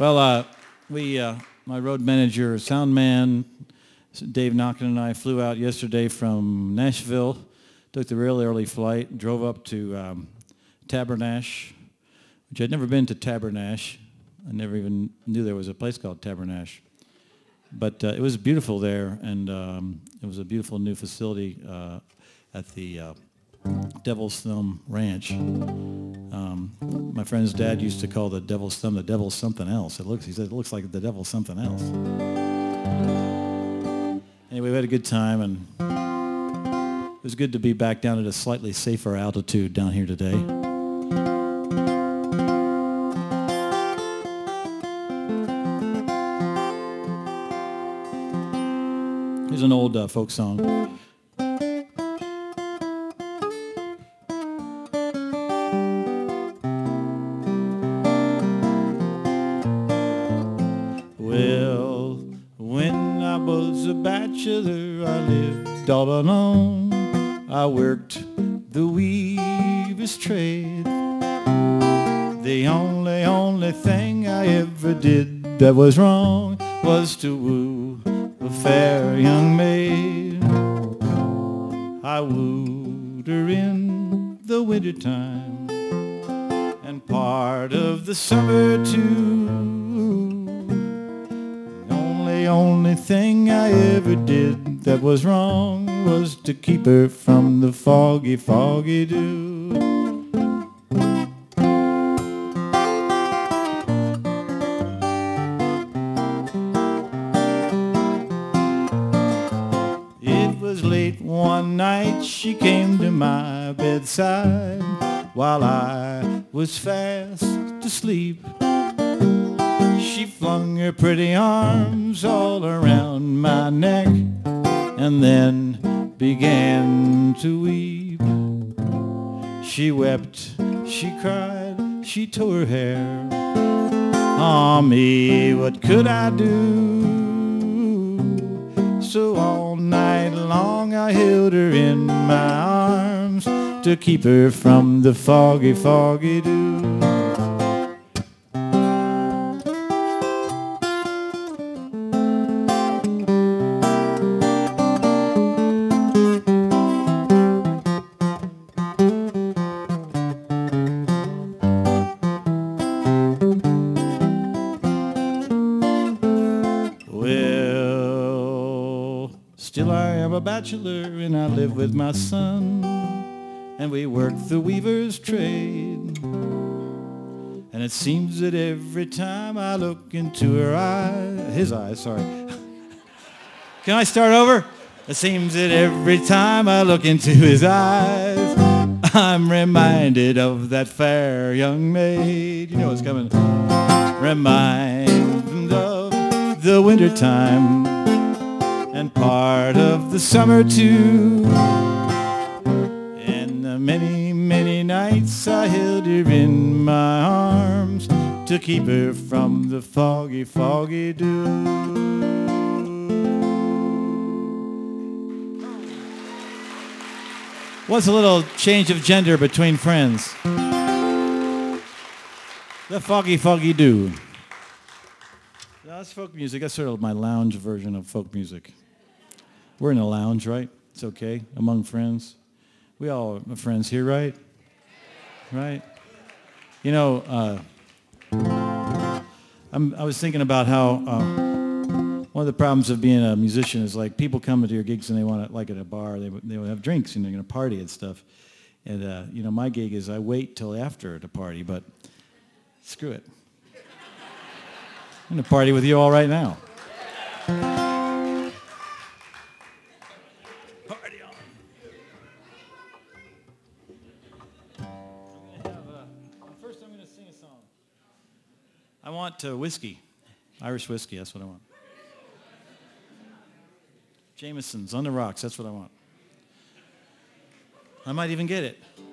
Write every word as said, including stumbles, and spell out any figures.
Well, uh, we, uh, my road manager, sound man, Dave Knockin and I flew out yesterday from Nashville, took the real early flight, drove up to um, Tabernash, which I'd never been to Tabernash. I never even knew there was a place called Tabernash. But uh, it was beautiful there, and um, it was a beautiful new facility uh, at the uh, Devil's Thumb Ranch. Um, my friend's dad used to call the Devil's Thumb the Devil's something else. It looks, he said, it looks like the Devil's something else. Anyway, we had a good time, and it was good to be back down at a slightly safer altitude down here today. Here's an old uh, folk song. Well, when I was a bachelor, I lived all alone. I worked the weaver's trade. The only, only thing I ever did that was wrong was to woo a fair young maid. I wooed her in the wintertime and part of the summer too. The only thing I ever did that was wrong was to keep her from the foggy, foggy dew. It was late one night, she came to my bedside while I was fast asleep. She flung her pretty arms all around my neck and then began to weep. She wept, she cried, she tore her hair. Ah, me, what could I do? So all night long I held her in my arms to keep her from the foggy, foggy dew. Well, still I am a bachelor and I live with my son, and we work the weaver's trade. And it seems that every time I look into her eyes, his eyes, sorry. Can I start over? It seems that every time I look into his eyes, I'm reminded of that fair young maid. You know what's coming. Reminded of the wintertime and part of the summer too. And the many, many nights I held her in my arms to keep her from the foggy, foggy dew. What's a little change of gender between friends? The foggy, foggy dew. That's folk music. That's sort of my lounge version of folk music. We're in a lounge, right? It's okay, among friends. We all are friends here, right? Right? You know, uh, I'm, I was thinking about how uh, one of the problems of being a musician is like people come to your gigs and they want to, like at a bar, they they would have drinks and they're going to party and stuff. And uh, you know, my gig is I wait till after the party, but screw it. I'm going to party with you all right now. Party on. I'm going to have a, first I'm going to sing a song. I want uh, whiskey, Irish whiskey, that's what I want. Jameson's, on the rocks, that's what I want. I might even get it.